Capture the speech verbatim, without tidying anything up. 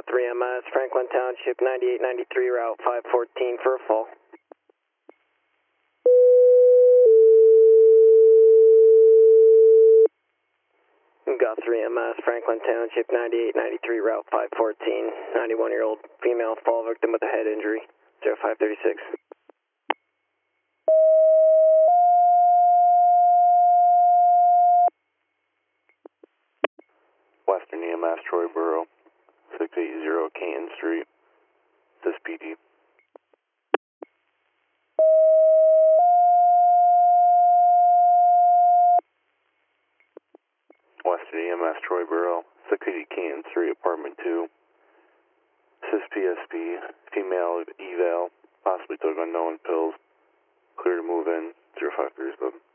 three M S, Franklin Township, ninety-eight ninety-three, Route five fourteen for a fall. Got three M S, Franklin Township, ninety-eight ninety-three, Route five fourteen, ninety-one-year-old female fall victim with a head injury, zero five thirty-six. Western E M S, Troy Borough, six eighty Canton Street, this P D. Western E M S, Troy Borough, six eighty Canton Street, Apartment two. Cis P S P, female eval, possibly took unknown pills. Clear to move in, zero five three seven.